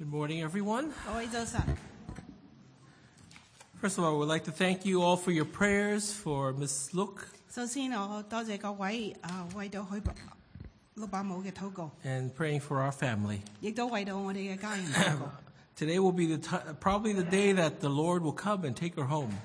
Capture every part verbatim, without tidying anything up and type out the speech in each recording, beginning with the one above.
Good morning, everyone. 各位早晨。 First of all, I would like to thank you all for your prayers for Miss Look 首先，我多謝各位啊，為到許陸伯母嘅禱告， and praying for our family. 亦都為到我哋嘅家人禱告。 Today will be the t- probably the day that the Lord will come and take her home.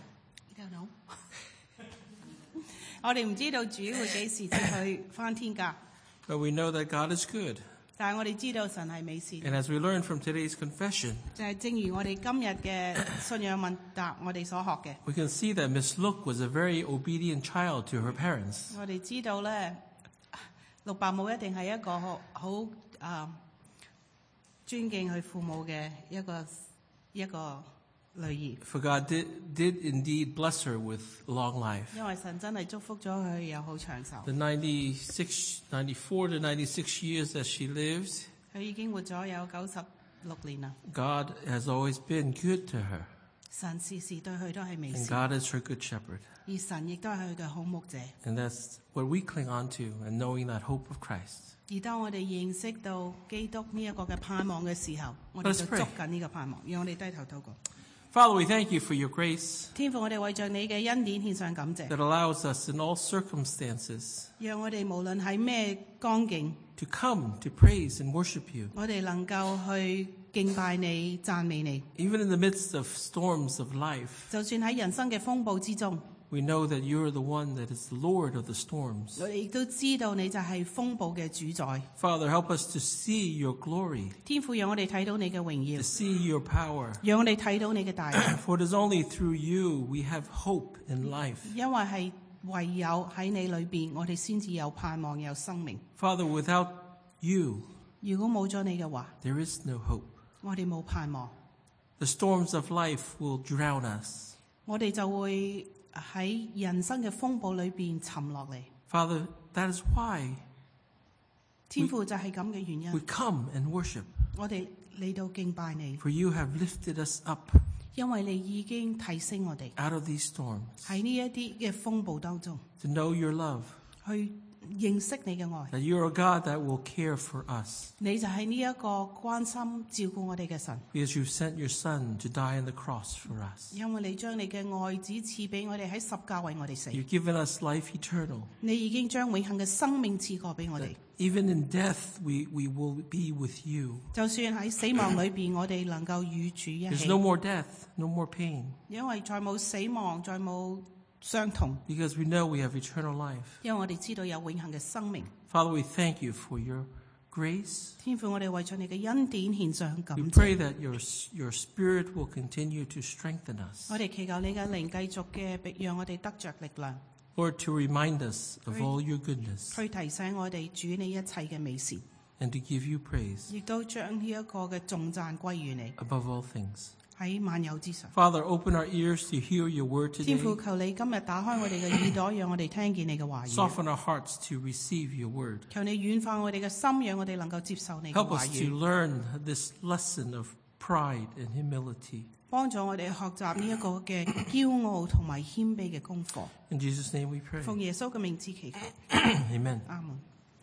我哋唔知道主會幾時接去返天家， But we know that God is good. 但係我哋知道神係美善。 And as we learn from today's confession, 就係正如我哋今日嘅信仰問答，我哋所學嘅， we can see that Miss Look was a very obedient child to her parents. 我哋知道咧，陸伯母一定係一個好好啊尊敬佢父母嘅一個一個女兒。 For God did, did indeed bless her with long life. 因為神真係祝福咗佢有好長壽。 The ninety-six, ninety-four to ninety-six years that she lives, 佢已經活咗有九十六年啦。 God has always been good to her. 神時時對佢都係美 And 善， God is her good shepherd. 而神亦都係佢嘅好牧者。 And that's what we cling on to and knowing that hope of Christ. 而當我哋認識到基督呢一個嘅盼望嘅時候，我哋 Let's 就 pray. 捉緊呢個盼望，讓我哋低頭禱告。 Father, we thank you for your grace 天父，我哋為着你嘅恩典獻上感謝， that allows us in all circumstances 讓我哋無論喺咩光景， to come to praise and worship you. 我哋能夠去敬拜你、讚美你。 Even in the midst of storms of life, 就算喺人生嘅風暴之中， we know that you're the one that is the Lord of the storms. 我哋亦都知道你就係風暴嘅主宰。 Father, help us to see your glory, 天父，讓我哋睇到你嘅榮 to 耀， see your power. 讓我哋睇到你嘅大能。 For it is only through you we have hope in life. 因為係唯有喺你裏邊，我哋先至有盼望、有生命。 Father, without you, 如果冇咗你嘅話， there is no hope. 我哋冇盼望， The storms of life will drown us. 我哋就會喺人生嘅風暴裏邊沉落嚟。 Father, that is why 天父就係咁嘅原 we 因， come and worship. 我哋嚟到敬拜你， For you have lifted us up 因為你已經提升我哋 out of these storms 喺呢一啲嘅風暴當中， to know your love, 去認識你嘅愛。 that you're a God that will care for us 你就係呢一個關心照顧我哋嘅神， because you've sent your Son to die on the cross for us. 因為你將你嘅愛子賜俾我哋喺十架為我哋死， You've given us life eternal. 你已經將永恆嘅生命賜過俾我哋。 Even in death, we, we will be with you. 就算喺死亡裏邊，我哋能夠與主一 There's 起 no，more death, no more pain, 因為再冇死亡，再冇傷痛， because we know we have eternal life. 因為我哋知道有永恆嘅生命。 Father, we thank you for your grace. 天父，我哋為咗你嘅恩典獻上感 We 謝。 pray that your, your Spirit will continue to strengthen us. 我哋祈求你嘅靈繼續嘅，讓我哋得着力量， Lord, to remind us of all your goodness 去提醒我哋主你一切嘅美善， and to give you praise 亦都將呢一個嘅頌讚歸於你， above all things. 喺萬有之上。 Father, open our ears to hear your word 天 today. 父，求你今日打開我哋嘅耳朵，讓我哋聽見你嘅話語。 Soften our hearts to receive your word. 求你軟化我哋嘅心，讓我哋能夠接受你嘅 Help 話 us to 語， learn this lesson of pride and humility. 幫助我哋學習呢一個嘅驕傲同埋謙卑嘅功課。 In Jesus' name we pray. 奉耶穌嘅名字祈求， Amen. 阿門。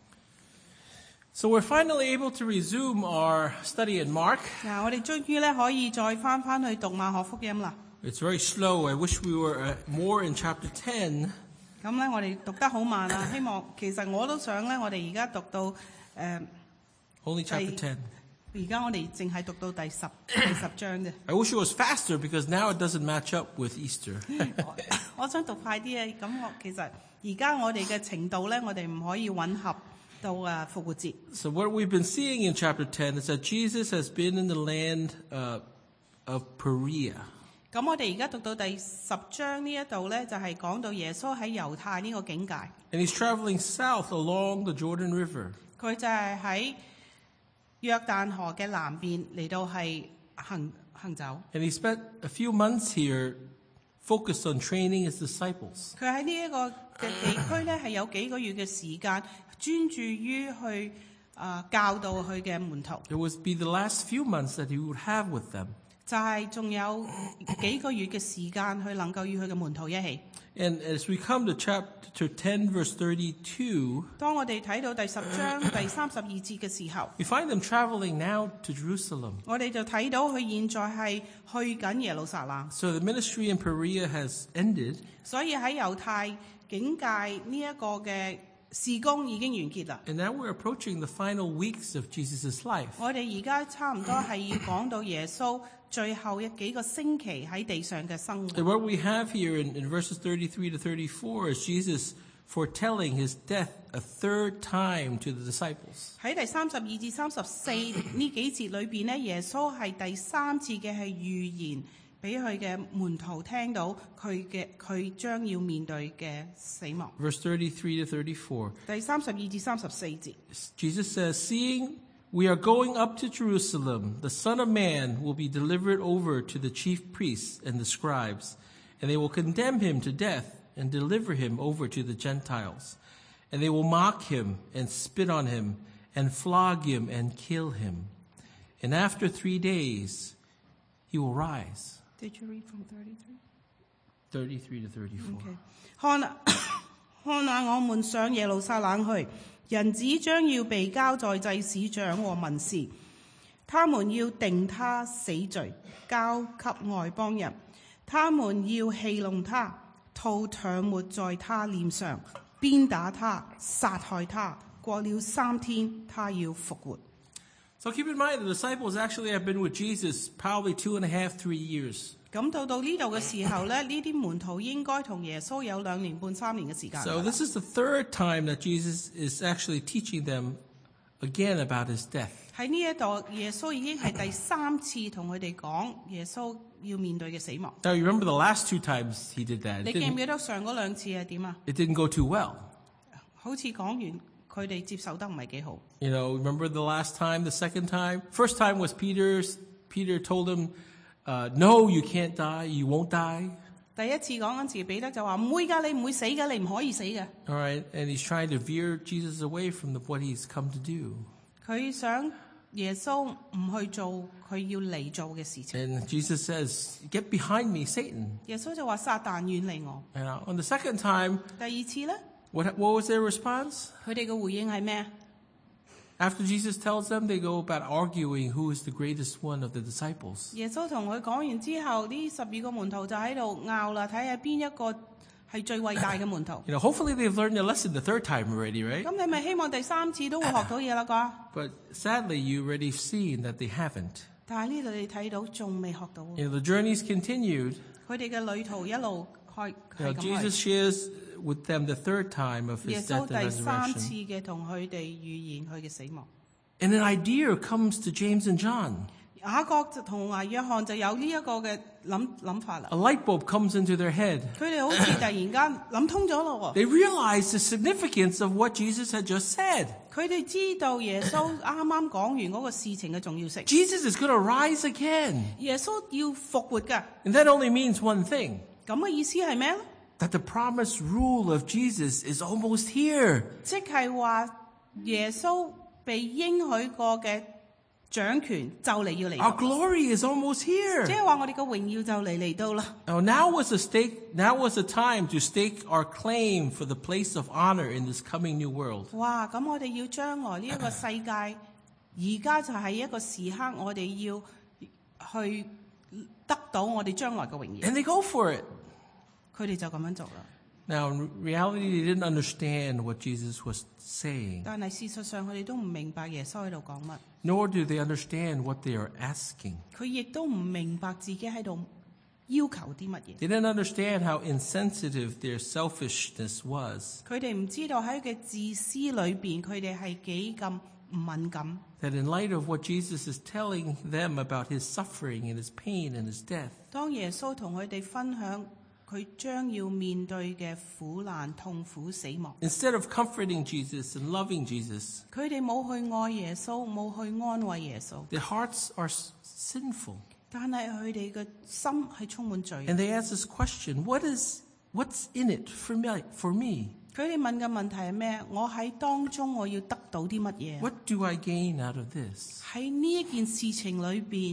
So we're finally able to resume our study in Mark. 嗱，我哋終於咧可以再翻翻去讀馬可福音啦。 It's very slow. I wish we were uh, more in chapter ten. 咁咧，我哋讀得好慢啊！希望其實我都想咧，我哋而家讀到誒， Only chapter I- ten. 而家我哋淨係讀到第十第十章啫。 I wish it was faster because now it doesn't match up with Easter. 我我想讀快啲啊！咁我其實而家我哋嘅程度咧，我哋唔可以混合到啊復活節。 So what we've been seeing in chapter ten is that Jesus has been in the land uh, of Perea. 咁我哋而家讀到第十章呢一度咧，就係講到耶穌喺猶太呢個境界， And he's traveling south along the Jordan River. 佢就係喺約旦河嘅南邊嚟到係行行走。 And he spent a few months here focused on training his disciples. 佢喺呢一個嘅地區咧，係有幾個月嘅時間，專注於去啊、呃教導佢嘅門徒。 It would be the last few months that he would have with them. 就係仲有幾個月嘅時間，佢能夠與佢嘅門徒一起。 And as we come to chapter ten, verse thirty-two, 當我哋睇到第十章第三十二節嘅時候， we find them traveling now to Jerusalem. 我哋就睇到佢現在係去緊耶路撒冷。 So the ministry in Perea has ended, 所以喺猶太境界呢一個嘅事工已經完結啦。 and now we're approaching the final weeks of Jesus' life. 我哋而家差唔多係要講到耶穌最後一幾個星期喺地上嘅生 And 活。 what we have here in, in verses thirty-three to thirty-four is Jesus foretelling his death a third time to the disciples. 喺第三十二至三十四呢幾節裏邊呢，耶穌係第三次嘅係預言俾佢嘅門徒聽到佢嘅佢將要面對嘅死亡。 Verse thirty-three to thirty-four. 第三十二至三十四節， Jesus says, "Seeing we are going up to Jerusalem, the Son of Man will be delivered over to the chief priests and the scribes, and they will condemn him to death and deliver him over to the Gentiles. And they will mock him and spit on him and flog him and kill him. And after three days, he will rise." Did you read from thirty-three? thirty-three to thirty-four. Okay. 看啊，看啊，我們上耶路撒冷去，人子將要被交在祭司長和文士，他們要定他死罪，交給外邦人，他們要戲弄他，吐唾沫在他臉上，鞭打他，殺害他。過了三天，他要復活。 So keep in mind, the disciples actually have been with Jesus probably two and a half, three years. 咁到到呢度嘅時候咧，呢啲門徒應該同耶穌有兩年半三年嘅時間。 So this is the third time that Jesus is actually teaching them again about his death. 喺呢一度，耶穌已經係第三次同佢哋講耶穌要面對嘅死亡。 Now you remember the last two times he did that. 你 It 記唔 didn't, 記得上嗰兩次係點啊？ it didn't go too well. 好似講完佢哋接受得唔係幾好。 You know, remember the last time, the second time? First time was Peter's. Peter told him, uh, no, you can't die, you won't die. 第一次講嗰時，彼得就話唔會㗎，你唔會死㗎，你唔可以死嘅。 All right, and he's trying to veer Jesus away from the, what he's come to do. 佢想耶穌唔去做佢要嚟做嘅事情。 And Jesus says, get behind me, Satan. 耶穌就話撒旦遠離我。 And uh, on the second time, 第二次咧， what, what was their response? 佢哋嘅回應係咩？ After Jesus tells them, they go about arguing who is the greatest one of the disciples. 耶穌同佢講完之後，呢十二個門徒就喺度拗啦，睇下邊一個係最偉大嘅門徒。 You know, hopefully they've learned their lesson the third time already, right? 咁你咪希望第三次都會學到嘢啦啩？ But sadly, you already seen that they haven't. 但係呢度你睇到仲未學到， You know, the journey's continued. 佢哋嘅旅途一路開 You know, 係咁 Jesus 去。 shares with them the third time of 耶 his 穌 death and 第三次 resurrection. 嘅同佢哋預言佢嘅死亡。 And an idea comes to James and John. 雅各就同埋約翰就有呢一個嘅諗諗法啦。 A light bulb comes into their head. 佢哋好似突然間諗通咗咯喎。 They realize the significance of what Jesus had just said. 佢哋知道耶穌啱啱講完嗰個事情嘅重要性。 Jesus is going to rise again. 耶穌要復活㗎。 And that only means one thing. 咁嘅意思係咩咧？ That the promised rule of Jesus is almost here. 即係話耶穌被應許過嘅掌權就嚟要嚟 Our 到， glory is almost 即 here. 係話我哋嘅榮耀就嚟嚟到啦。 Now, now was the stake. Now was the time to stake our claim for the place of honor in this coming new world. 哇！咁我哋要將來呢一個世界，而家就係一個時刻，我哋要去得到我哋將來嘅榮耀。 And they go for it. 佢哋就咁樣做啦。 Now, in reality, they didn't understand what Jesus was saying, 但係事實上，佢哋都唔明白耶穌喺度講乜， nor do they understand what they are asking. 佢亦都唔明白自己喺度要求啲乜嘢。 They didn't understand how insensitive their selfishness was. 佢哋唔知道喺佢嘅自私裏邊，佢哋係幾咁唔敏感。 That in light of what Jesus is telling them about his suffering and his pain and his death, 當耶穌同佢哋分享佢將要面對嘅苦難、痛苦、死亡， instead of comforting Jesus and loving Jesus, 佢哋冇去愛耶穌，冇去安慰耶穌， their hearts are s- sinful. 但係佢哋嘅心係充滿罪。 And they ask this question, what is, what's in it for me? For me? 佢哋問嘅問題係咩？我喺當中我要得到啲乜嘢？ What do I gain out of this? 喺呢一件事情裏邊，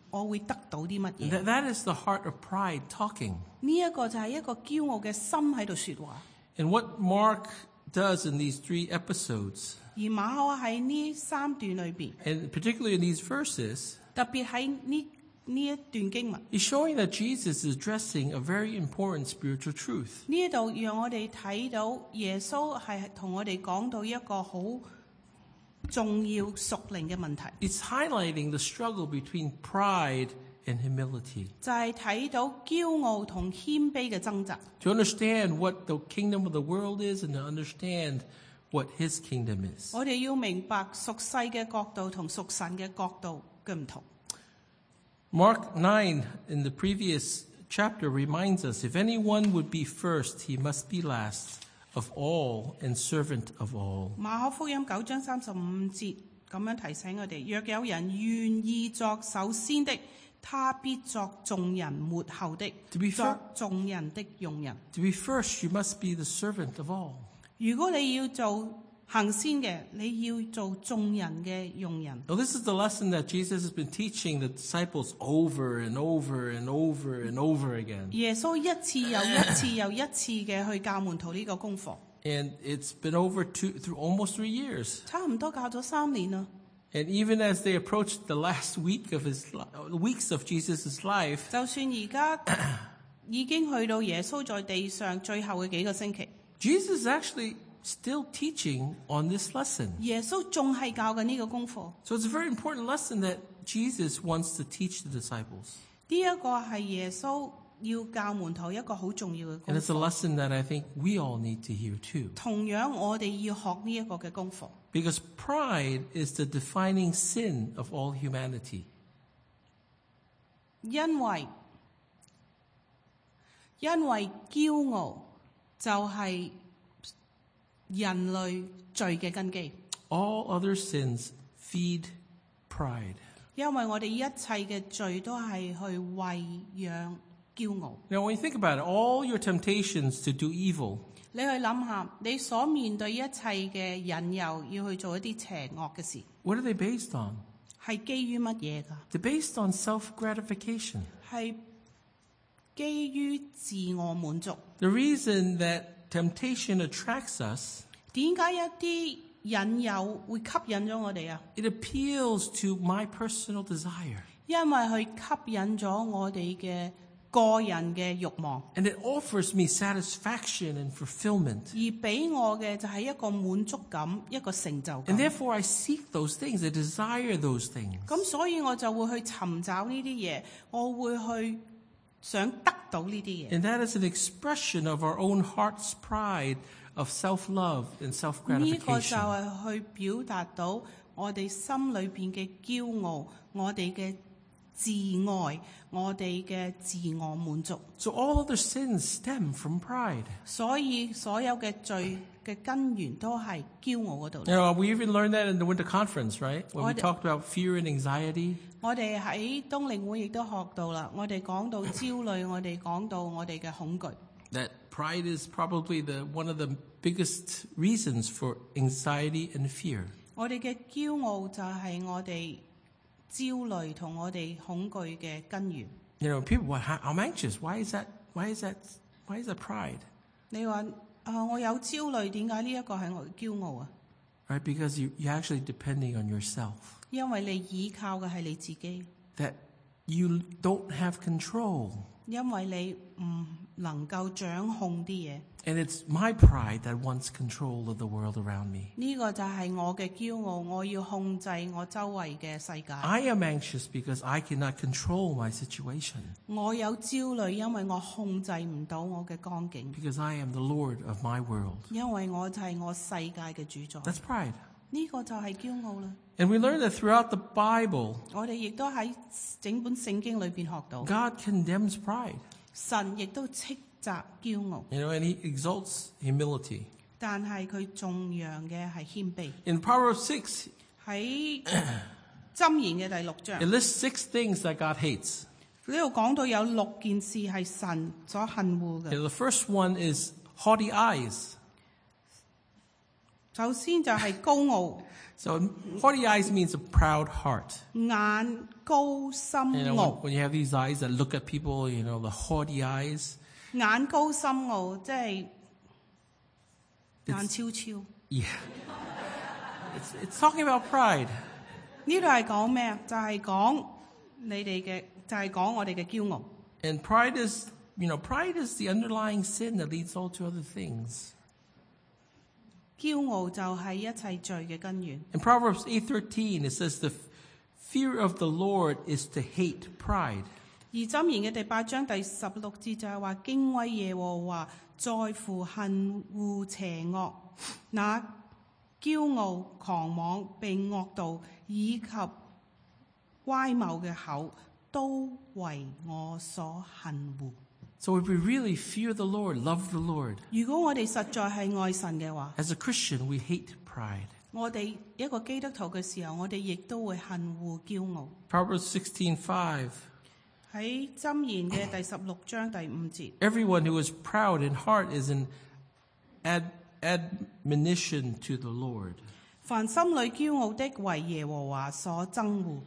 我會得到啲乜 That, 嘢。 that is the heart of pride talking. 呢一個就係一個驕傲嘅心喺度說話。 And what Mark does in these three episodes, 而馬可喺呢三段裏邊， and particularly in these verses, 特別喺呢呢一段經文， is showing that Jesus is addressing a very important spiritual truth. 呢一度讓我哋睇到耶穌係同我哋講到一個好重要屬靈嘅問題， It's highlighting the struggle between pride and humility. 就係睇到驕傲同謙卑嘅掙扎。 To understand what the kingdom of the world is and to understand what his kingdom is. 我哋要明白屬世嘅角度同屬神嘅角度嘅唔同。 Mark nine in the previous chapter reminds us, if anyone would be first, he must be last of all and servant of all. 馬可福音九章三十五節咁樣提醒我哋：若有人願意作首先的，他必作眾人末後的， To be 作 fair- 眾人的用人。 To be first, you must be the servant of all. 如果你要做行先嘅，你要做眾人嘅用人。 Now, this is the lesson that Jesus has been teaching the disciples over and over and over and over again. 耶穌一次又一次又一次嘅去教門徒呢個功課， And it's been over two, through almost three years. 差唔多教咗三年啦。 And even as they approached the last week of his li- weeks of Jesus' life, 就算而家已經去到耶穌在地上最後嘅幾個星期， Jesus is actually still teaching on this lesson. 耶穌仲係教緊呢個功課。 So it's a very important lesson that Jesus wants to teach the disciples. 呢一個係耶穌要教門徒一個好重要嘅 And 功 it's a 課。 lesson that I think we all need to hear too. 同樣，我哋要學呢一個嘅功課， Because pride is the defining sin of all humanity. 因為因為驕傲就係人類罪嘅根基。 All other sins feed pride. 因為我哋一切嘅罪都係去餵養驕傲。 Now, when you think about it, all your temptations to do evil, 你去諗下，你所面對一切嘅引誘，要去做一啲邪惡嘅事， what are they based on? 係基於乜嘢㗎？ They're based on self-gratification. 係基於自我滿足。 The reason that temptation attracts us, 點解一啲引誘會吸引咗我哋啊？ it appeals to my personal desire. 因為佢吸引咗我哋嘅個人嘅慾望， And it offers me satisfaction and fulfillment. 而俾我嘅就係一個滿足感，一個成就 And 感。 therefore I seek those things, I desire those things. 咁所以我就會去尋找呢啲嘢，我會去想得到呢啲嘢。 And that is an expression of our own heart's pride, of self-love and 呢個就 self-gratification. 係去表達到我哋心裏邊嘅驕傲，我哋嘅自愛，我哋嘅自我滿足。 So all other sins stem from pride. 所以所有嘅罪嘅根源都係驕傲嗰度 You。know, we even learned that in the winter conference, right? When we What- talked about fear and anxiety. 我哋喺冬令會亦都學到啦，我哋講到焦慮，我哋講到我哋嘅恐懼。 That pride is probably the one of the biggest reasons for anxiety and fear. 我哋嘅驕傲就係我哋焦慮同我哋恐懼嘅根源。 You know, people, well, I'm anxious. Why is that? Why is that? Why is that pride? 你話啊，我有焦慮，點解呢一個係我嘅驕傲啊？ Right? Because you, you're actually depending on yourself. 因為你依靠嘅係你自己， That you don't have control. 因為你唔能夠掌控啲嘢。 And it's my pride that wants control of the world around me. 呢個就係我嘅驕傲，我要控制我周圍嘅世界。 I am anxious because I cannot control my situation. 我有焦慮，因為我控制唔到我嘅光景， Because I am the Lord of my world. 因為我就係我世界嘅主宰。 That's pride. 呢個就係驕傲啦。 And we learn that throughout the Bible, 我哋亦都喺整本聖經裏邊學到， God condemns pride. 神亦都斥責驕傲， You know, and he exalts humility. 但係佢重揚嘅係謙卑。 In Proverbs six, 喺箴言嘅第六章 it lists six things that God hates. 呢度講到有六件事係神所恨惡嘅。 And the first one is haughty eyes. 首先就係高傲， So haughty eyes means a proud heart. 眼高心 You know, 傲， when, when you have these eyes that look at people, you know, the haughty eyes. 眼高心傲，即係眼超超。 Yeah. It's, it's talking about pride. 呢度係講咩啊？就係講你哋嘅，就係講我哋嘅驕傲。 And pride is, you know, pride is the underlying sin that leads all to other things. 驕傲就係一切罪嘅根源。 In Proverbs eight thirteen, it says, the fear of the Lord is to hate pride. 而箴言嘅第八章第十六節就係話敬畏耶和華，在乎恨惡邪惡，那驕傲、狂妄、並惡道以及歪謬嘅口，都為我所恨惡。 So if we really fear the Lord, love the Lord, 如果我哋實在係愛神嘅話， as a Christian, we hate pride. 我哋一個基督徒嘅時候，我哋亦都會恨惡驕傲。 Proverbs sixteen five, 喺箴言嘅第十六章第五節， everyone who is proud in heart is an ad, admonition to the Lord. 凡心裏驕傲的，為耶和華所憎惡。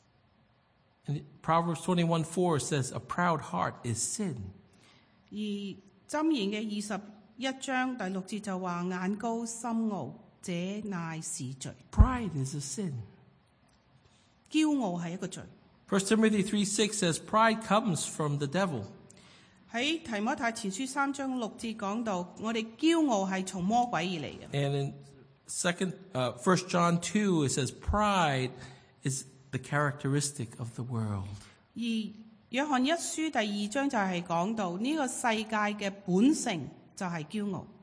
And Proverbs twenty-one four says, a proud heart is sin. 而箴言嘅二十一章第六節就話眼高心傲，這乃是罪。 Pride is a sin. 驕傲係一個罪。 First Timothy three six says, pride comes from the devil. 喺提摩太前書三章六節講到，我哋驕傲係從魔鬼而嚟嘅。 And in second, uh, First John two, it says, pride is the characteristic of the world. 而約翰一書第二章就係講到呢個世界嘅本性就係驕傲。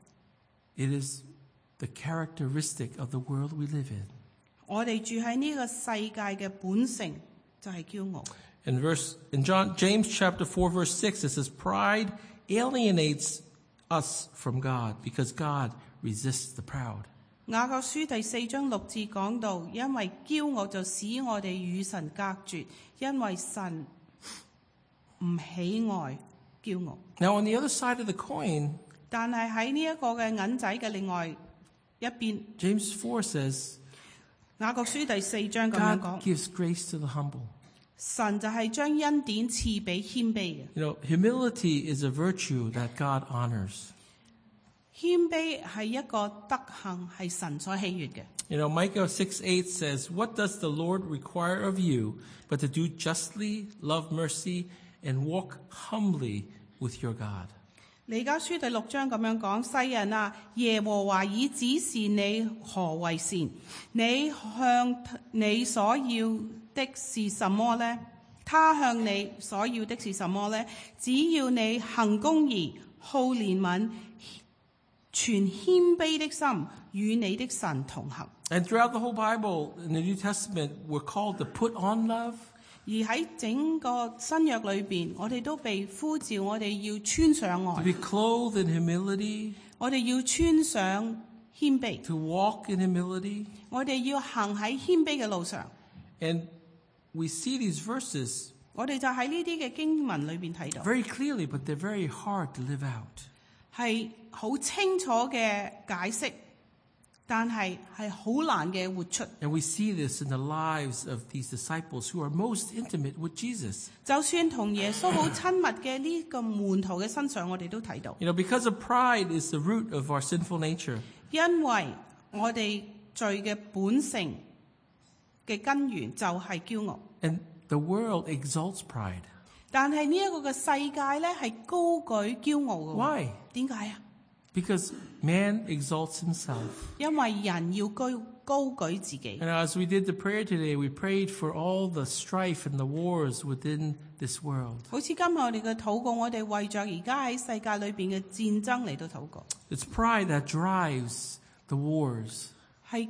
It is the characteristic of the world we live in. 我哋住喺呢個世界嘅本性就係驕傲。 In verse in John James chapter four verse six, it says, pride alienates us from God because God resists the proud. 雅各書第四章六節講到，因為驕傲就使我哋與神隔絕，因為神唔喜愛驕傲。 Now on the other side of the coin, 但係喺呢一個嘅銀仔嘅另外一邊， James four says, 雅各書第四章咁樣 God 講， gives grace to the humble. 神就係將恩典賜俾謙卑嘅。 You know, humility is a virtue that God honors. 謙卑係一個德行，係神所喜悅嘅。 You know, Micah six eight says, what does the Lord require of you but to do justly, love mercy, and walk humbly with your God? 彌迦書第六章咁樣講：世人啊，耶和華已指示你何為善，你向你所要的是什麼呢？他向你所要的是什麼呢？只要你行公義、好憐憫、存謙卑的心，與你的神同行。 And throughout the whole Bible, in the New Testament, we're called to put on love. 而喺整個新約裏邊，我哋都被呼召，我哋要穿上 To 愛， be clothed in humility, 我哋要穿上謙卑， to walk in humility. 我哋要行喺謙卑嘅路上。 And we see these verses 我哋就喺呢啲嘅經文裏邊睇到， very clearly, but they're very hard to live out. 係好清楚嘅解釋，但係係好難嘅活出。 And we see this in the lives of these disciples who are most intimate with Jesus. 就算同耶穌好親密嘅呢個門徒嘅身上，我哋都睇到， You know, because of pride is the root of our sinful nature. 因為我哋罪嘅本性嘅根源就係驕傲。 And the world exalts pride. 但係呢一個嘅世界咧係高舉驕傲嘅。 Why? 點解啊？ Because man exalts himself. 因為人要高高舉自己。 And as we did the prayer today, we prayed for all the strife and the wars within this world. 好似今日我哋嘅禱告，我哋為着而家喺世界裏邊嘅戰爭嚟到禱告。 It's pride that drives the wars. 係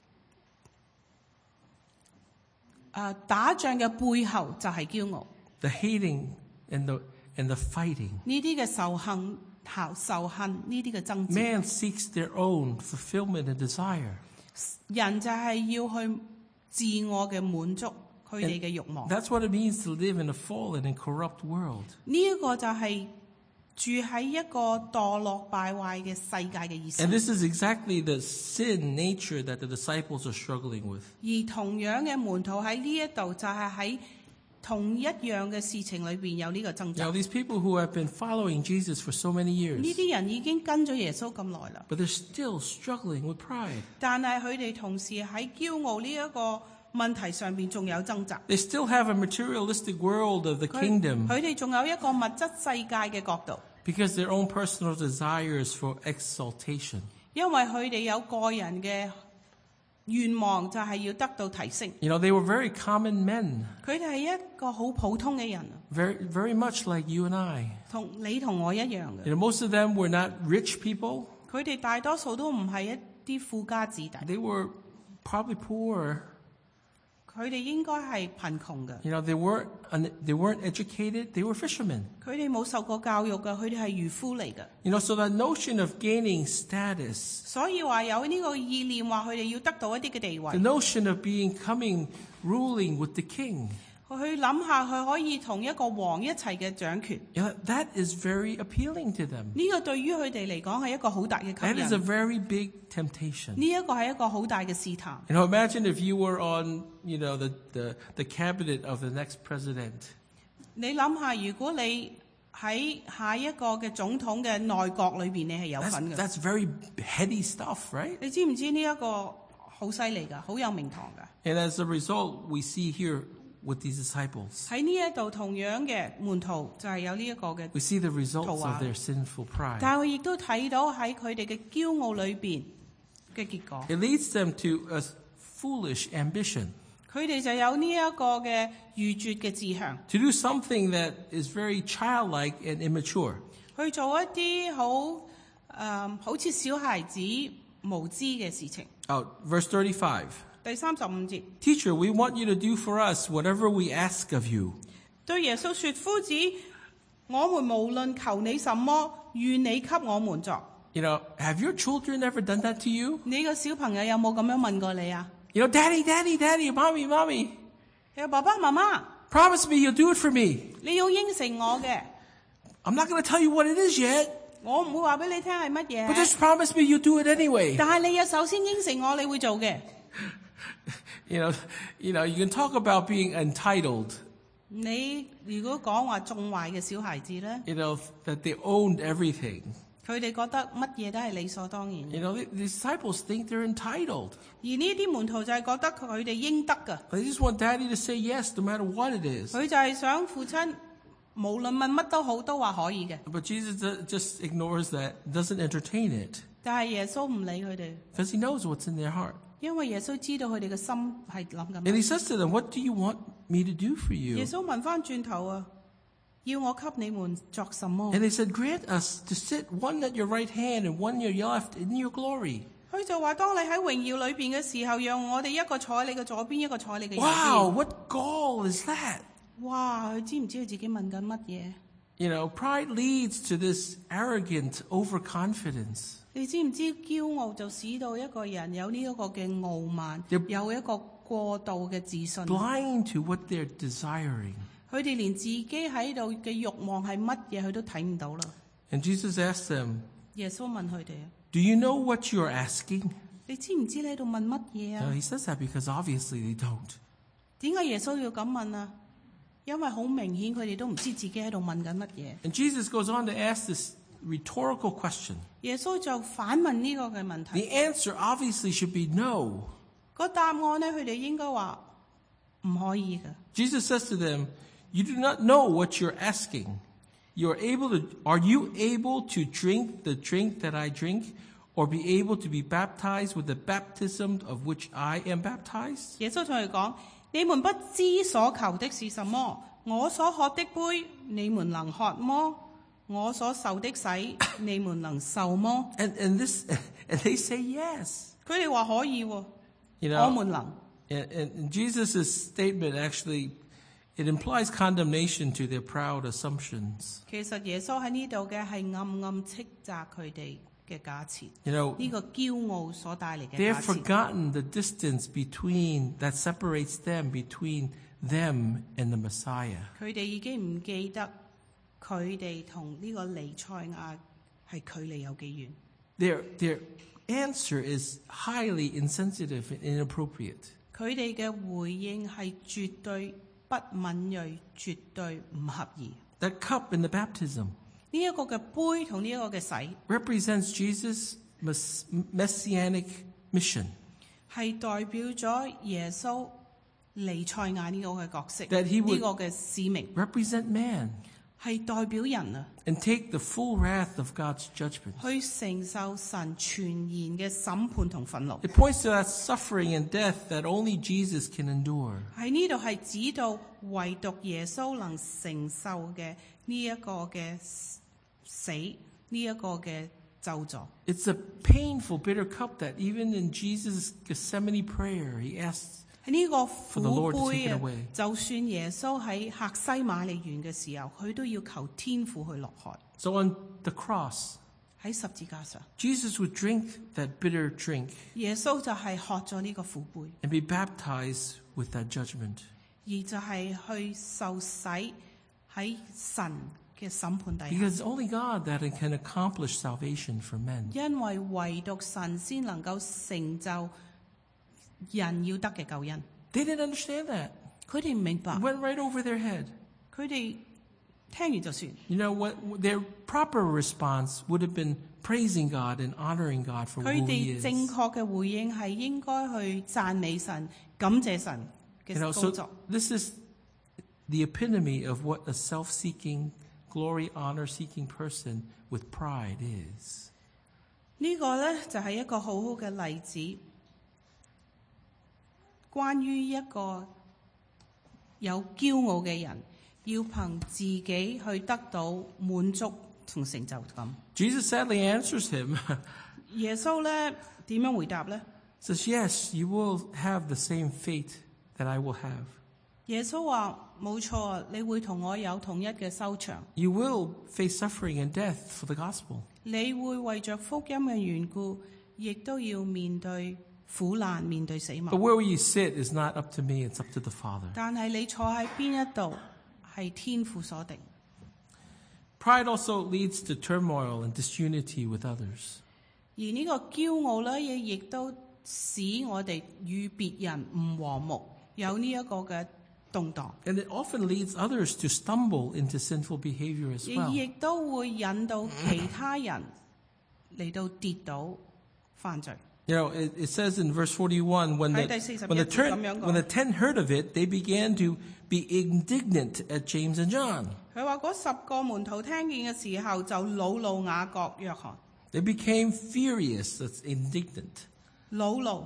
誒打仗嘅背後就係驕傲， The hating and the and the fighting. 呢啲嘅仇恨、仇仇恨呢啲嘅爭戰， Man seeks their own fulfillment and desire. 人就係要去自我嘅滿足佢哋嘅慾望。 That's what it means to live in a fallen and corrupt world. 呢一個就係住喺一個墮落敗壞嘅世界嘅意思。 And this is exactly the sin nature that the disciples are struggling with. 而同樣嘅門徒喺呢一度就係喺同一樣嘅事情裏邊有呢個掙 Now, 扎。 these people who have been following Jesus for so many 呢 years, 啲人已經跟咗耶穌咁耐啦， but they're still struggling with pride. 但係佢哋同時喺驕傲呢一個問題上邊仲有掙扎。 They still have a materialistic world of the 佢 kingdom 佢哋仲有一個物質世界嘅角度， because their own personal desires for exaltation. 因為佢哋有個人嘅願望就係要得到提升。 You know, they were very common men, 佢哋係一個好普通嘅人， very, very much like you and I. 同你同我一樣嘅。 You know, most of them were not rich people. 佢哋大多數都唔係一啲富家子弟， They were probably poor. 佢哋應該係貧窮嘅。 You know, they weren't, they weren't educated. They were fishermen. 佢哋冇受過教育嘅，佢哋係漁夫嚟嘅。 You know, so that notion of gaining status, 所以話有呢個意念，話佢哋要得到一啲嘅地 the 位。 notion of being coming, ruling with the king, 去諗下佢可以同一個王一齊嘅掌權， you know, that is very appealing to them. 呢個對於佢哋嚟講係一個好大嘅 That 吸 is a 引。 very big temptation. 呢一個係一個好大嘅試探。 You know, imagine if you were on, you know, the, the, the cabinet of the next president. 你諗下，如果你喺下一個嘅總統嘅內閣裏邊，你係有 That's, 份嘅。 that's very heady stuff, right? 你知唔知呢一個好犀利㗎，好有名堂㗎？ And as a result, we see here with these disciples, 喺呢一度同樣嘅門徒就係有呢一個嘅， we see the results of their sinful pride. 但係我亦都睇到喺佢哋嘅驕傲裏邊嘅結果。 It leads them to a foolish ambition, 佢哋就有呢一個嘅愚拙嘅志向， to do something that is very childlike and immature. 去做一啲好誒、呃好似小孩子無知嘅事情。 Oh, verse thirty-five. 第三十五節， Teacher, we want you to do for us whatever we ask of you. 對耶穌說：夫子，我們無論求你什麼，願你給我們作。 You know, have your children ever done that to you? 你個小朋友有冇咁樣問過你啊？ You know, daddy, daddy, daddy, mommy, mommy, 你話爸爸媽媽， promise me you'll do it for me. 你要應承我嘅， I'm not going to tell you what it is yet, 我唔會話俾你聽係乜 but 嘢。 just promise me you'll do it anyway. 但係你要首先應承我，你會做嘅。 You know, you know, you can talk about being entitled, 你如果講話縱壞嘅小孩子咧， you know, that they owned everything. 佢哋覺得乜嘢都係理所當然嘅。 You know, the, the disciples think they're entitled. 而呢啲門徒就係覺得佢哋應得㗎， They just want daddy to say yes no matter what it is. 佢就係想父親無論問乜都好，都話可以嘅。 But Jesus ju- just ignores that, doesn't entertain it, 但係耶穌唔理佢哋， because he knows what's in their heart. 因為耶穌知道佢哋嘅心係諗緊 And 乜。 he says to them, what do you want me to do for 耶 you? 穌問翻轉頭啊，要我給你們作什麼？ And they said, grant us to sit one at your right hand and one at your left in your glory. 佢就話：當你喺榮耀裏邊嘅時候，讓我哋一個坐喺你嘅左邊，一個坐喺你嘅右 Wow, 邊。 what gall is that? 哇！佢知唔知佢自己問緊乜嘢？ You know, pride leads to this arrogant overconfidence. 你知唔知驕傲就使到一個人有呢一個嘅傲慢， Yep. 有一個過度嘅自信。 Blind to what they're desiring. 佢哋連自己喺度嘅慾望係乜嘢，佢都睇唔到啦。 And Jesus asked them, 耶穌問佢哋： do you know what you're asking? 你知唔知你喺度問乜嘢 No, 啊？ he says that because obviously they don't. 點解耶穌要咁問啊？因為好明顯佢哋都唔知自己喺度問緊乜嘢。 And Jesus goes on to ask this rhetorical question. 耶穌就反問呢個嘅問 The 題。 answer obviously should be no. 個答案咧，佢哋應該話唔可以嘅。 Jesus says to them, you do not know what you're asking. You are able to, are you able to drink the drink that I drink, or be able to be baptized with the baptism of which I am baptized? 耶穌同佢講：你們不知所求的是什麼？我所喝的杯，你們能喝麼？我所受的洗，你們能受麼？ And, and this, and they say yes. 佢哋話可以喎， You 我 know, 們能。 and, and Jesus' statement actually, it implies condemnation to their proud assumptions. 其實耶穌喺呢度嘅係暗暗斥責佢哋嘅假設， You know, 呢個驕傲所帶嚟嘅 they 假 have 設。 forgotten the distance between, that separates them between them and the Messiah. 佢哋已經唔記得佢哋同呢個彌賽亞係距離有幾遠。 Their, their answer is highly insensitive and inappropriate. 佢哋嘅回應係絕對不敏鋭，絕對唔合宜。 That cup in the baptism 呢一個嘅杯同呢一個嘅洗 represents Jesus' mess- messianic mission. 係代表咗耶穌彌賽亞呢個嘅角色， That he would 呢個嘅使命 represent man 係代表人啊， and take the full wrath of God's judgment. 去承受神全然嘅審判同憤怒。 It points to that suffering and death that only Jesus can endure. 喺呢度係指到唯獨耶穌能承受嘅呢一個嘅死，呢一個嘅咒詛。 It's a painful, bitter cup that even in Jesus' Gethsemane prayer, he asks 喺呢個 for the Lord 苦 to 杯 take it 啊 away.， 就算耶穌喺客西馬尼園嘅時候，佢都要求天父去落海。 So on the cross, 喺十字架上， Jesus would drink that bitter drink 耶穌就係喝咗呢個苦杯， and be baptized with that judgment. 而就係去受洗喺神嘅審判底下。 Because it's only God that can accomplish salvation for men. 因為唯獨神先能夠成就人要得嘅救恩。 They didn't understand that. 佢哋唔明白 It，went right over their head. 佢哋聽完就算。 You know what? Their proper response would have been praising God and honoring God for 佢 who He 哋 is. 正確嘅回應係應該去讚美神、感謝神嘅 You know, 工 so 作。 this is the epitome of what a self-seeking, glory, honor-seeking person with pride is. 呢個呢，就係一個好好嘅例子，關於一個有驕傲嘅人，要憑自己去得到滿足同成就感。 Jesus sadly answers him, 耶穌呢點樣回答呢？ says, yes, you will have the same fate that I will have. 耶穌話：冇錯，你會同我有同一嘅收場， You will face suffering and death for the gospel. 你會為着福音嘅緣故，亦都要面對苦難，面對死 But 亡。 where you sit is not up to me, it's up to the Father. 但係你坐喺邊一度，係天父所定。 Pride also leads to turmoil and disunity with others. 而呢個驕傲咧，亦亦都使我哋與別人唔和睦，有呢一個嘅動盪， And it often leads others to stumble into sinful behavior as 亦 well. 亦都會引到其他人嚟到跌倒犯罪。 You know, it, it says in verse forty-one, when the, 喺第四十一 when, the 節 turn, 咁樣講。 when the ten heard of it, they began to be indignant at James and John. 佢話嗰十個門徒聽見嘅時候，就惱怒雅各、約翰， They became furious, that's indignant. 惱怒，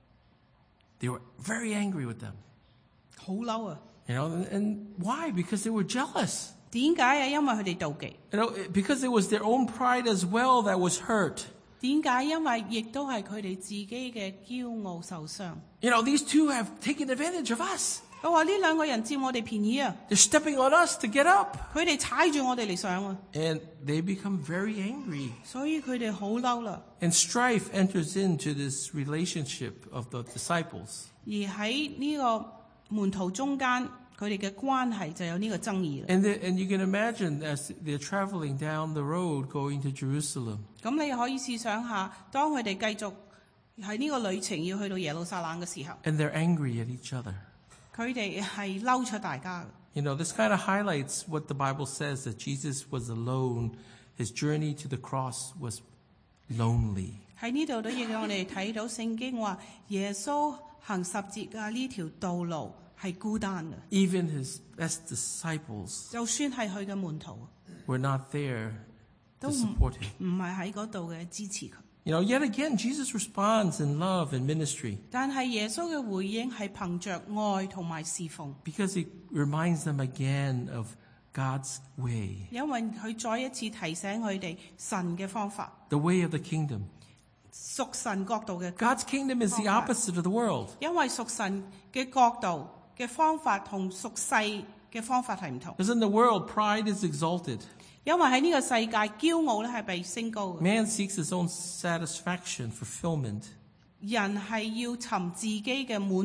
They were very angry with them. 好嬲啊！ You know, and, and why? Because they were jealous. 點解啊？因為佢哋妒忌。 You know, it- because it was their own pride as well that was hurt. 點解？因為亦都係佢哋自己嘅驕傲受傷。 You know, these two have taken advantage of us. 佢話呢兩個人佔我哋便宜啊！ They're stepping on us to get up. 佢哋踩住我哋嚟上啊！ And they become very angry. 所以佢哋好嬲啦。 And strife enters into this relationship of the disciples. 而喺呢個門徒中間，佢哋嘅關係就有呢個爭議啦。 And, the, and you can imagine as they're traveling down the road going to Jerusalem. 咁你可以試想下，當佢哋繼續喺呢個旅程要去到耶路撒冷嘅時候， And they're angry at each other. 佢哋係嬲出大家嘅。 You know, this kind of highlights what the Bible says, that Jesus was alone. His journey to the cross was lonely. 喺呢度都亦讓我哋睇到聖經話，耶穌行十字架呢條道路係孤單嘅， Even his best disciples 就算係佢嘅門徒， were not there to 都唔 support him. 唔係喺嗰度嘅支持佢。 You know, yet again, Jesus responds in love and ministry 但係耶穌嘅回應係憑着愛同埋侍奉， because he reminds them again of God's way, 因為佢再一次提醒佢哋神嘅方法， the way of the kingdom. 屬神國度嘅。 God's kingdom is the opposite of the world. 因為屬神嘅角度嘅方法同屬世嘅方法係唔同。 Because in the world, pride is exalted. 因為喺呢個世界，驕傲咧係被升高嘅。 Man seeks his own satisfaction, fulfillment. 人係要尋自己嘅滿足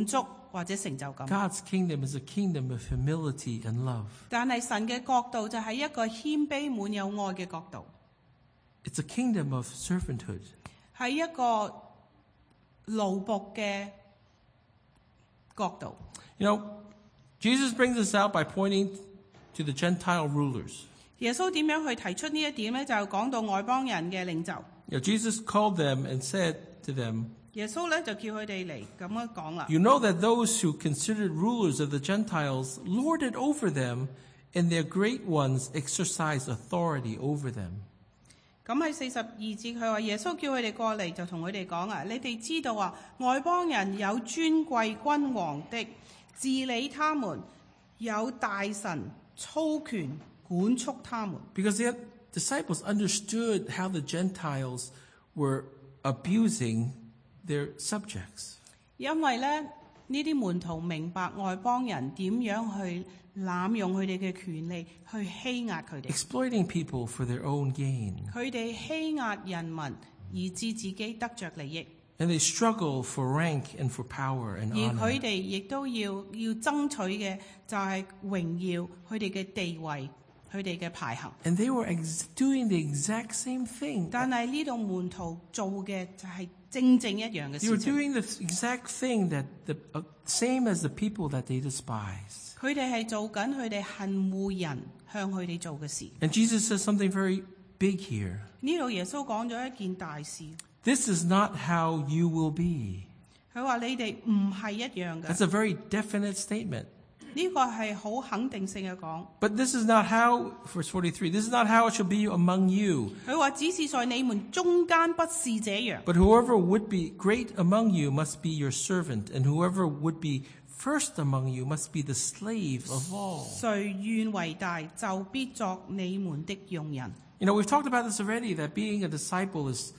或者成就感。 God's kingdom is a kingdom of humility and love. 但係神嘅國度就係一個謙卑滿有愛嘅國度， It's a kingdom of servanthood. 係一個奴僕嘅國度。 You know, Jesus brings this out by pointing to the Gentile rulers. 耶穌點樣去提出呢一點呢？就講到外邦人嘅領袖。 You know, Jesus called them and said to them, 耶穌咧就叫佢哋嚟咁樣講啦。 You know that those who considered rulers of the Gentiles lord it over them, and their great ones exercise authority over them. 咁喺四十二節佢話耶穌叫佢哋過嚟就同佢哋講啊，你哋知道啊，外邦人有尊貴君王的治理他們，有大臣操權管束他們。 Because the disciples understood how the Gentiles were abusing their subjects. 因為咧呢啲門徒明白外邦人點樣去濫用佢哋嘅權利去欺壓佢哋， Exploiting people for their own gain. 佢哋欺壓人民以致自己得着利益， And they struggle for rank and for power and 而 honor. 佢哋亦都要要爭取嘅就係榮耀佢哋嘅地位，佢哋嘅排行。 And they were ex- doing the exact same thing. 但係呢度門徒做嘅就係正正一樣嘅 They were 事情， doing the exact thing that the uh, same as the people that they despised. 佢哋係做緊佢哋恨惡人向佢哋做嘅事。 And Jesus says something very big here. 呢度耶穌講咗一件大事， This is not how you will be. 佢話你哋唔係一樣嘅， That's a very definite statement. 呢個係好肯定性嘅講。 But this is not how, verse forty-three, this is not how it shall be among you. 佢話只是在你們中間不是這樣， But whoever would be great among you must be your servant, and whoever would be first among you must be the slave of all. 誰願為大，就必作你們的用人。 You know, we've talked about this already, that being a disciple is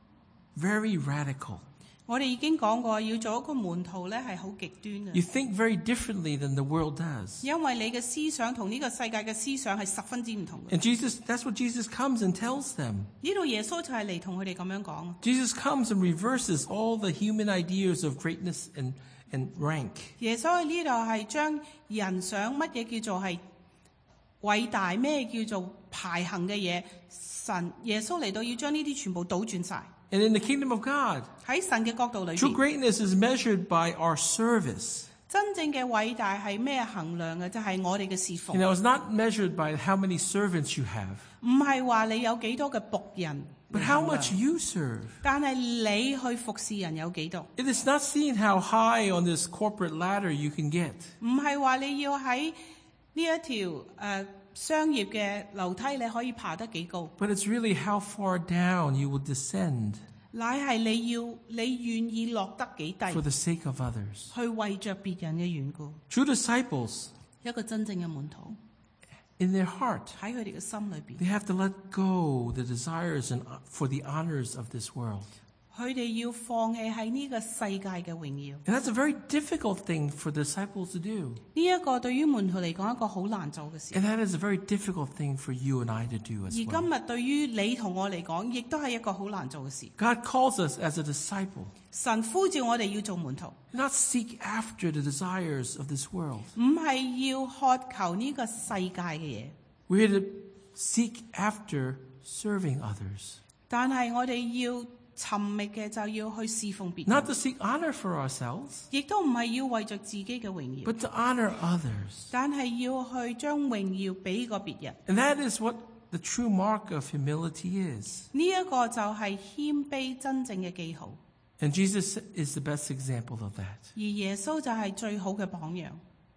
very radical. 我哋已經講過，要做一個門徒咧係好極端 You 嘅， think very differently than the world does. 因為你嘅思想同呢個世界嘅思想係十分之唔同嘅。 And Jesus, that's what Jesus comes and tells them. 呢度耶穌就係嚟同佢哋咁樣講。 Jesus comes and reverses all the human ideas of greatness and, and rank. 耶穌喺呢度係將人想乜嘢叫做係偉大，咩叫做排行嘅嘢，神耶穌嚟到要將呢啲全部倒轉晒。 And in the kingdom of God, 喺神嘅角度裏 true 邊， greatness is measured by our service. 真正嘅偉大係咩衡量嘅？就係、是、我哋嘅侍 You 奉， know, it's not measured by how many servants you have, 唔係話你有幾多嘅僕人， but how much you serve. 但係你去服侍人有幾多？ It is not seeing how high on this corporate ladder you can get. 唔係話你要喺呢一條誒、呃、商業嘅樓梯你可以爬得幾高， But it's really how far down you will descend 乃係你要你願意落得幾低， for the sake of others. 去為着別人嘅緣故。 True disciples, 一個真正嘅門徒 in their heart, 喺佢哋嘅心裏邊， they have to let go the desires and for the honors of this world. 佢哋要放棄喺呢個世界嘅榮耀。 And that's a very difficult thing for disciples to do. 呢一個對於門徒嚟講，一個好難做嘅事。 And that is a very difficult thing for you and I to do 而 as 今 well. 日對於你同我嚟講，亦都係一個好難做嘅事。 God calls us as a disciple, 神呼召我哋要做門徒， not seek after the desires of this world. 唔係要渴求呢個世界嘅嘢， We're to seek after serving others, 但係我哋要尋覓嘅就要去侍奉別 not 人， to seek honor for ourselves, 亦都唔係要為着自己嘅榮耀， but to honor others. 但係要去將榮耀俾個別人。 And that is what the true mark of humility is. 呢一個就係謙卑真正嘅記號， And Jesus is the best example of that. 而耶穌就係最好嘅榜樣。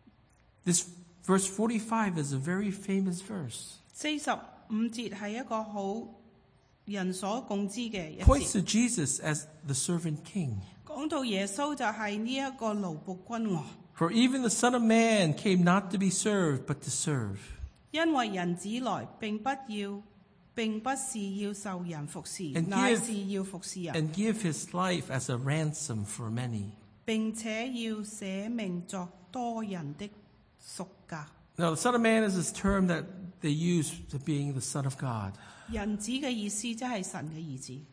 This verse forty-five is a very famous verse. 四十五節係一個好人所共知嘅一 Points 節， to Jesus as the servant king. 講到耶穌就係呢一個奴僕君王， For even the Son of Man came not to be served, but to serve. 因為人子來並不要並不是要受人服侍， And 乃 give- 是要服侍人， And give his life as a ransom for many. 並且要捨命作多人的贖價。 Now, the Son of Man is this term that they use to being the Son of God. 人子嘅意思即係神嘅兒子。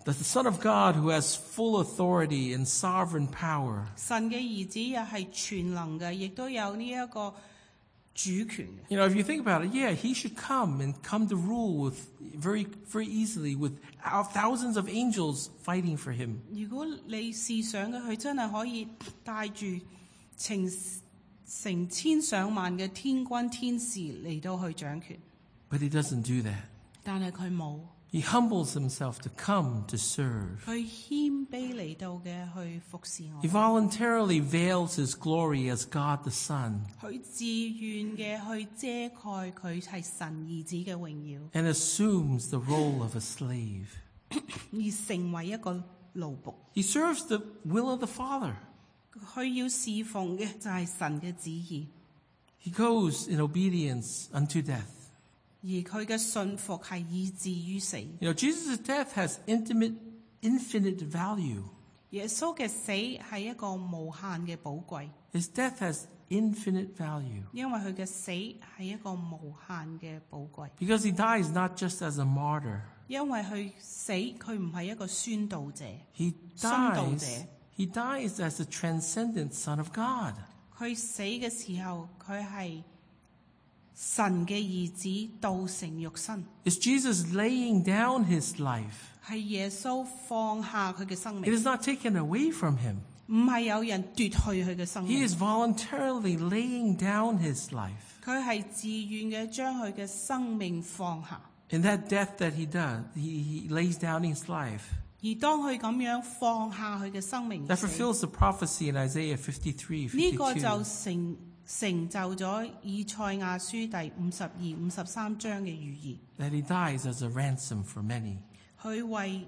The Son of God who has full authority and sovereign power. 神嘅兒子又係全能嘅，亦都有呢一個主權嘅。 You know, if you think about it, yeah, he should come and come to rule with very, very easily with thousands of angels fighting for him. 如果你試想嘅，佢真係可以帶住成成千上萬嘅天軍天使嚟到去掌權， But he doesn't do that. 但係佢冇。 He humbles himself to come to serve. 佢謙卑嚟到嘅去服侍我 He。voluntarily veils his glory as God the Son 佢自願嘅去遮蓋佢係神兒子嘅榮耀， and assumes the role of a slave. 而成為一個奴僕。 He serves the will of the Father. 佢要侍奉嘅就係神嘅旨意， He goes in obedience unto death. 而佢嘅信服係以至於死。 You know, Jesus' death has intimate, infinite value. 耶穌嘅死係一個無限嘅寶貴， His death has infinite value 因為佢嘅死係一個無限嘅寶貴。 because he dies not just as a martyr. 因為佢死，佢唔係一個宣道者， He 殉道者。 dies, he dies as the transcendent Son of God. 佢死嘅時候，佢係神嘅兒子道成肉身， It's Jesus laying down his life. 係耶穌放下佢嘅生 It 命， is not taken away from him. 唔係有人奪去佢嘅生 He 命。 is voluntarily laying down his life. 佢係自願嘅將佢嘅生命放下， In that death that he does, he, he lays down his life. 而當佢咁樣放下佢嘅生命 That 時， fulfills the prophecy in Isaiah fifty-three, 呢個就 fifty-two. 成成就咗以賽亞書第五十二、五十三章嘅預言。 That he dies as a ransom for many. 佢為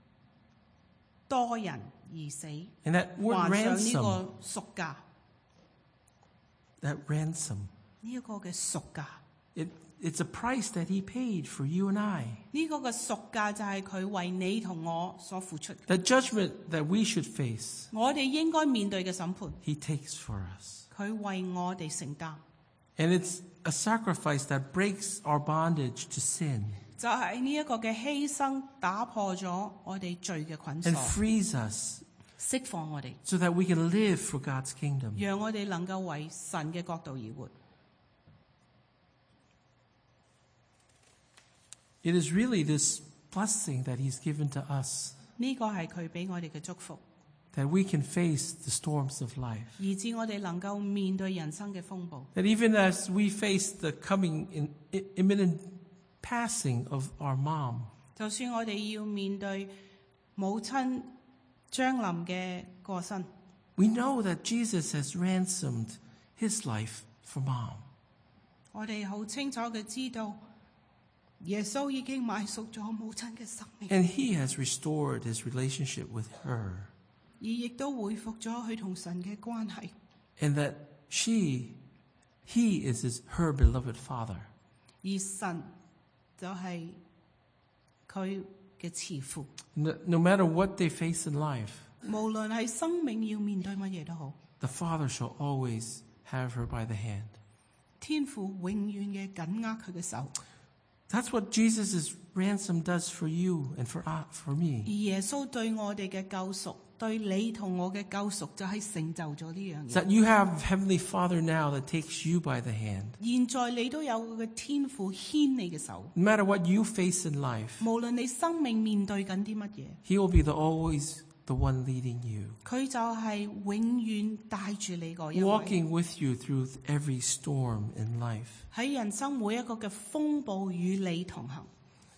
多人而死， And that word 還上呢 ransom, 個贖價， that ransom, 呢一個嘅贖價， it, it's a price that he paid for you and I. 呢個嘅贖價就係佢為你同我所付出嘅。 The judgment that we should face, 我哋應該面對嘅審判， he takes for us. 佢為我哋承擔， And it's a sacrifice that breaks our bondage to sin 就係呢一個嘅犧牲打破咗我哋罪嘅捆 and 鎖， frees us 釋放我哋， so that we can live for God's kingdom. 讓我哋能夠為神嘅國度而活。 It is really this blessing that he's given to us 呢個係佢俾我哋嘅祝福， that we can face the storms of life. 以致我哋能夠面對人生嘅風暴。 That even as we face the coming in, imminent passing of our mom, 就算我哋要面對母親將臨嘅過身， we know that Jesus has ransomed his life for mom. 我哋好清楚嘅知道，耶穌已經買贖咗母親嘅生命， And he has restored his relationship with her. 而亦都恢復咗佢同神嘅關係。 And that she, he is his, her beloved father. 而神就係佢嘅慈父， No, no matter what they face in life, 無論係生命要面對乜嘢都好， the father shall always have her by the hand. 天父永遠嘅緊握佢嘅手。 That's what Jesus' ransom does for you and for, uh, for 而 me. 耶穌對我哋嘅救贖，對你同我嘅救贖，就係成就咗呢樣 It's 嘢。 that you have Heavenly Father now that takes you by the hand. 現在你都有佢嘅天父牽你嘅手， No matter what you face in life, 無論你生命面對緊啲乜嘢， he will be the, always the one leading you, 佢就係永遠帶住你嗰一位， walking with you through every storm in life. 喺人生每一個嘅風暴與你同行。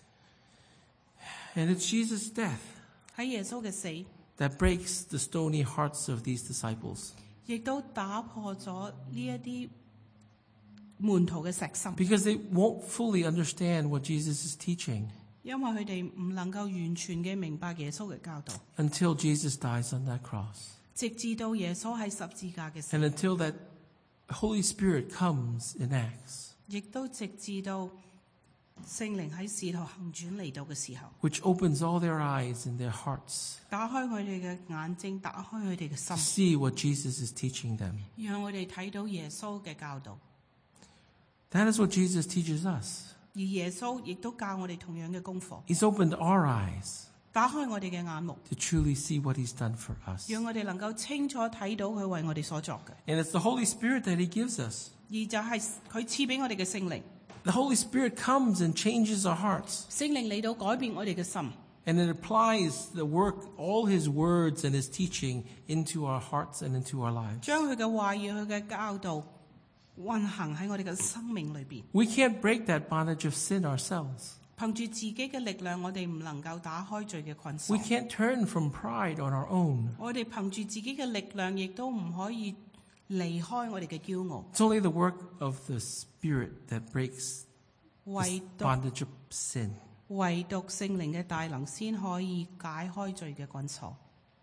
And it's Jesus' death 喺耶穌嘅死， that breaks the stony hearts of these disciples. 亦都打破咗呢一啲門徒嘅石心， Because they won't fully understand what Jesus is teaching 因為佢哋唔能夠完全嘅明白耶穌嘅教導， until Jesus dies on that cross. 直至到耶穌喺十字架嘅時 And until that Holy Spirit comes and acts, 亦都直至到聖靈喺使徒行傳嚟到嘅時候， which opens all their eyes and their hearts 打開佢哋嘅眼睛，打開佢哋嘅 to 心， see what Jesus is teaching them. 讓我哋睇到耶穌嘅教導。 That is what Jesus teaches us. 而耶穌亦都教我哋同樣嘅功課， He's opened our eyes 打開我哋嘅眼目， to truly see what He's done for us. 讓我哋能夠清楚睇到佢為我哋所作嘅。 And it's the Holy Spirit that He gives us. 而就係佢賜俾我哋嘅聖靈， The Holy Spirit comes and changes our hearts. 聖靈嚟到改變我哋嘅心， And it applies the work, all His words and His teaching into our hearts and into our lives. 將佢嘅話語、佢嘅教導運行喺我哋嘅生命裏邊。 We can't break that bondage of sin ourselves. 憑住自己嘅力量，我哋唔能夠打開罪嘅捆鎖 We。can't turn from pride on our own. 我哋憑住自己嘅力量，亦都唔可以離開我哋嘅驕傲。 It's only the work of the Spirit that breaks 唯 the 獨 bondage of sin. 唯獨聖靈嘅大能先可以解開罪嘅捆鎖。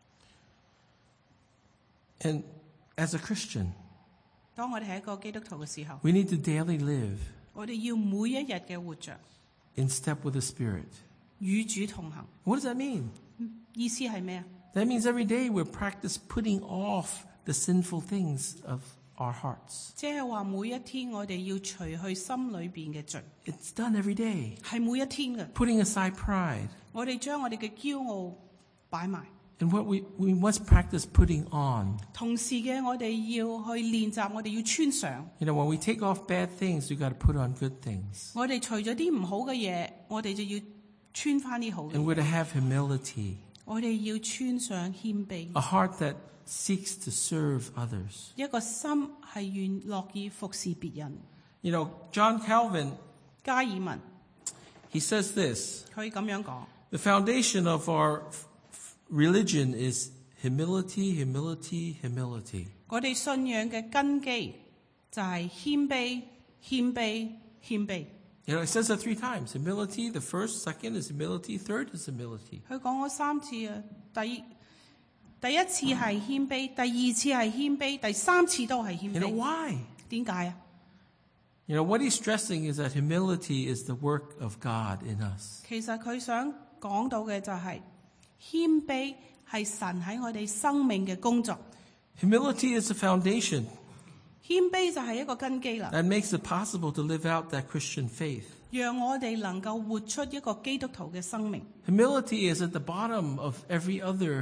And as a Christian, 當我哋係一個基督徒嘅時候， we need to daily live 我哋要每一日嘅活着， in step with the Spirit. 與主同行。 What does that mean? 意思係咩啊？ That means every day we practice putting off the sinful things of our hearts. 即係話每一天我哋要除去心裏邊嘅罪， It's done every day. 係每一天嘅。 Putting aside pride. 我哋將我哋嘅驕傲擺埋， And what we, we must practice putting on. 同時嘅我哋要去練習，我哋要穿上。 You know, when we take off bad things, we've got to put on good things. 我哋除咗啲唔好嘅嘢，我哋就要穿翻啲好嘅 And 嘢。 we're to have humility. 我哋要穿上謙卑， A heart that seeks to serve others. 一個心係願樂意服侍別人。 You know, John Calvin, 加爾文 he says this. 佢咁樣講： The foundation of our religion is humility, humility, humility. 我哋信仰嘅根基就係謙卑、謙卑、謙卑。 You know, it says that three times. Humility, the first, second is humility, third is humility. 佢講咗三次啊，第第一次係謙卑，第二次係謙卑，第三次都係謙 You know 卑。 why? 點解啊？ You know, what he's stressing is that humility is the work of God in us. 其實佢想講到嘅就係、謙卑係神喺我哋生命嘅工作， Humility is the foundation 謙卑就係一個根基啦， that makes it possible to live out that Christian faith. 讓我哋能夠活出一個基督徒嘅生命。 Humility is at the bottom of every other,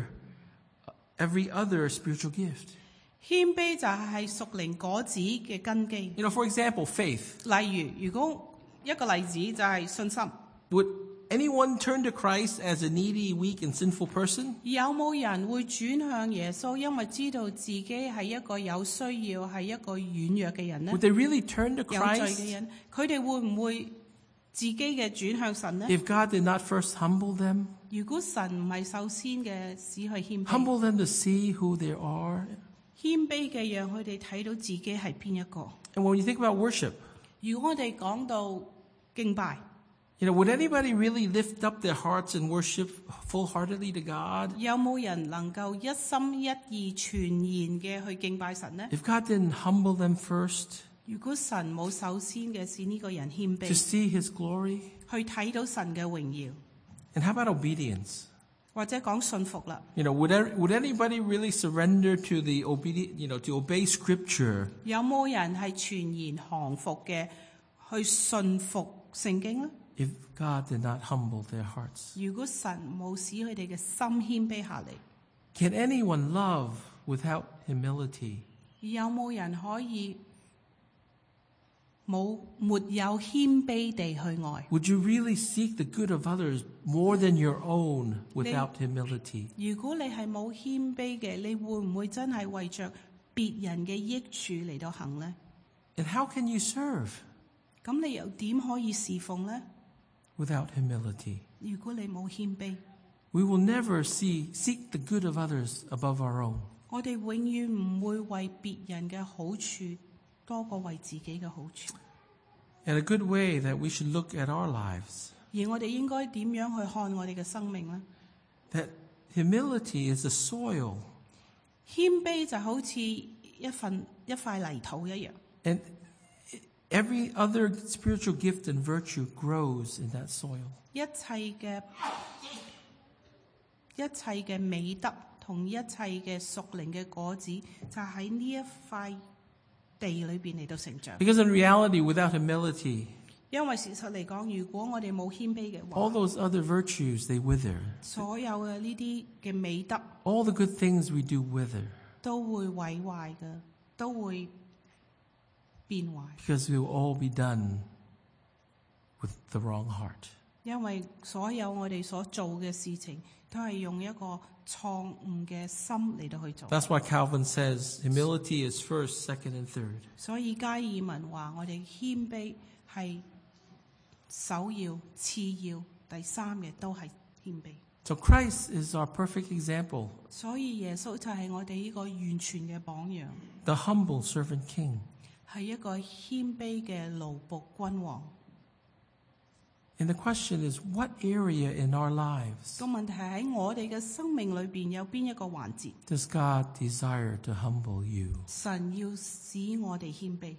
every other spiritual gift. 謙卑就係屬靈果子嘅根基。 You know, for example, faith. 例如，如果一個例子就係信心， Would anyone turn to Christ as a needy, weak, and sinful person? 有冇人會轉向耶穌，因為知道自己係一個有需要、係一個軟弱嘅人呢？ Would they really turn to 有罪嘅 Christ 人，佢哋會唔會自己嘅轉向神呢？ if God did not first humble them? 如果神唔係首先嘅使佢謙卑， Humble them to see who they are? 謙卑嘅讓佢哋睇到自己係邊一個。 And when you think about worship, 如果我哋講到敬拜， you know, would anybody really lift up their hearts and worship full-heartedly to God 有冇人能夠一心一意全然嘅去敬拜神呢？ if God didn't humble them first 如果神冇首先嘅使呢個人謙 to 卑， see His glory? 去睇到神嘅榮耀， And how about obedience? 或者講信服啦。 You know, would er- would anybody really surrender to the obedient, you know, to obey Scripture 有冇人係全然降服嘅去信服聖經呢？ if God did not humble their hearts? 如果神冇使佢哋嘅心謙卑下嚟， Can anyone love without humility? 有冇人可以冇沒有謙卑地去愛？ Would you really seek the good of others more than your own without humility? 如果你係冇謙卑嘅，你會唔會真係為着別人嘅益處嚟到行呢？ And how can you serve 咁你又點可以侍奉呢？ without humility? 如果你冇謙卑， We will never see seek the good of others above our own. 我哋永遠唔會為別人嘅好處多過為自己嘅好處。 And a good way that we should look at our lives, 而我哋應該點樣去看我哋嘅生命呢？ that humility is the soil, 謙卑就好似一份一塊泥土一樣， and every other spiritual gift and virtue grows in that soil. 一切嘅一切嘅美德同一切嘅屬靈嘅果子，就喺呢一塊地裏邊嚟到成長。 Because in reality, without humility, 因為事實嚟講，如果我哋冇謙卑嘅 all 話， those other virtues, they wither. 所有嘅呢啲嘅美德 All the good things we do wither 都會毀壞嘅，都會變壞， because we will all be done with the wrong heart. 因為所有我哋所做嘅事情都係用一個錯誤嘅心嚟到去做。 That's why Calvin says humility is first, second, and third. 所以加爾文話：我哋謙卑係首要、次要、第三嘅都係謙卑。 So Christ is our perfect example, 所以耶穌就係我哋呢個完全嘅榜樣， the humble servant king. 係一個謙卑嘅奴僕君王。 And the question is, what area in our lives 個問題係喺我哋嘅生命裏邊有邊一個環節， does God desire to humble you? 神要使我哋謙卑，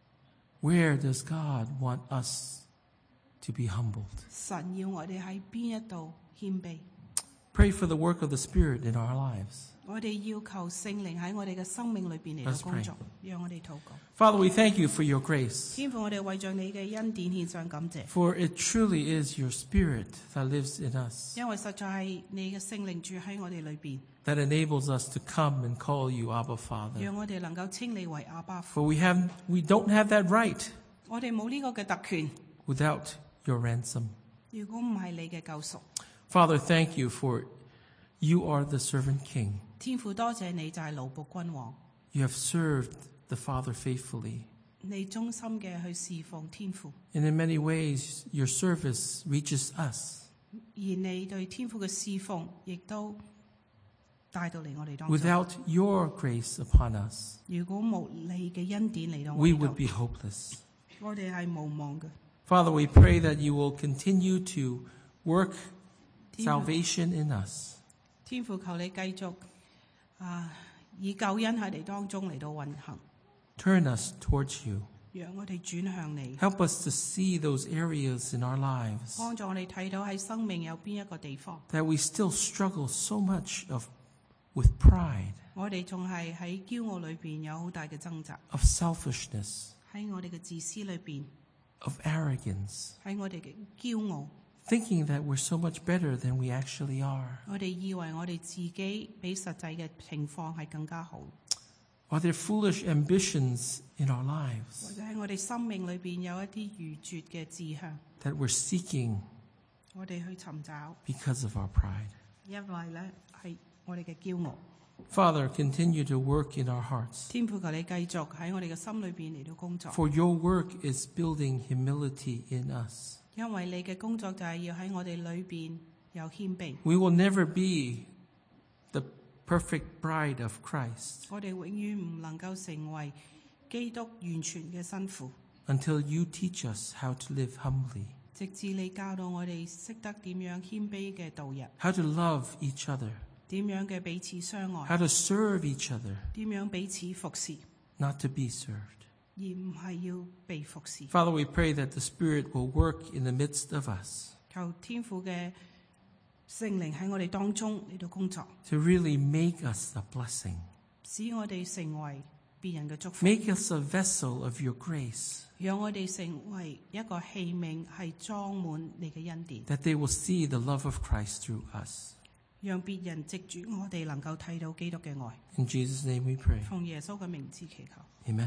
Where does God want us to be humbled? 神要我哋喺邊一度謙卑。 Pray for the work of the Spirit in our lives. 我哋要求聖靈喺我哋嘅生命裏邊嚟到 Let's 工作 pray.， 讓我哋禱告。 Father, we thank you for your grace, 天父，我哋為着你嘅恩典獻上感謝， for it truly is your Spirit that lives in us, 因為實在係你嘅聖靈住喺我哋裏邊， that enables us to come and call you Abba 讓 Father. 我哋能夠稱你為阿爸父。 For we have, we don't have that right 我哋冇呢個嘅特權， without your ransom. 如果唔係你嘅救贖。 Father, thank you for you are the servant king. 天父，多謝你就係奴僕君王， You have served the Father faithfully. 你忠心嘅去侍奉天父， And in many ways, your service reaches us. 而你對天父嘅侍奉亦都帶到嚟我哋當中。 Without your grace upon us, 如果冇你嘅恩典嚟到我 we 哋 would 度， be hopeless. 我哋係無望嘅。 Father, we pray that you will continue to work 天父， salvation in us. 天父求你繼續啊，以救恩喺你當中嚟到運行， Turn us towards you. 讓我哋轉向你， Help us to see those areas in our lives 幫助我哋睇到喺生命有邊一個地方， that we still struggle so much of with pride, 我哋仲係喺驕傲裏邊有好大嘅掙扎， of selfishness, 喺我哋嘅自私裏邊， of arrogance, 喺我哋嘅驕傲。 thinking that we're so much better than we actually are. 我哋以為我哋自己比實際嘅情況係更加好， Are there foolish ambitions in our 或 lives 者喺我哋生命裏邊有一啲愚拙嘅志向， that we're seeking 我哋去尋找， because of our pride? 因為咧係我哋嘅驕傲。 Father, continue to work in our hearts. 天父，求你繼續喺我哋嘅心裏邊嚟到工作， For your work is building humility in us. 因為你嘅工作就係要喺我哋裏邊有謙卑。 We will never be the perfect bride of Christ 我哋永遠唔能夠成為基督完全嘅新婦， until you teach us how to live humbly, 直至你教導我哋識得點樣謙卑嘅度日， how to love each other, 點樣嘅彼此相愛， how to serve each other, 點樣彼此服侍， not to be served. 而唔係要被服侍。 Father, we pray that the Spirit will work in the midst of us 求天父嘅聖靈喺我哋當中嚟到工作， to really make us a blessing. 使我哋成為別人嘅祝福， Make us a vessel of your grace, 讓我哋成為一個器皿，係裝滿你嘅恩典， that they will see the love of Christ through us. 讓別人藉住我哋能夠睇到基督嘅愛。 In Jesus' name we pray. 奉耶穌嘅名字祈求。 Amen.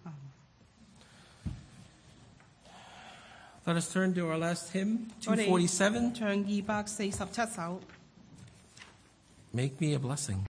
Let us turn to our last hymn, 我哋 two forty-seven. 唱二百四十七首。 Make me a blessing.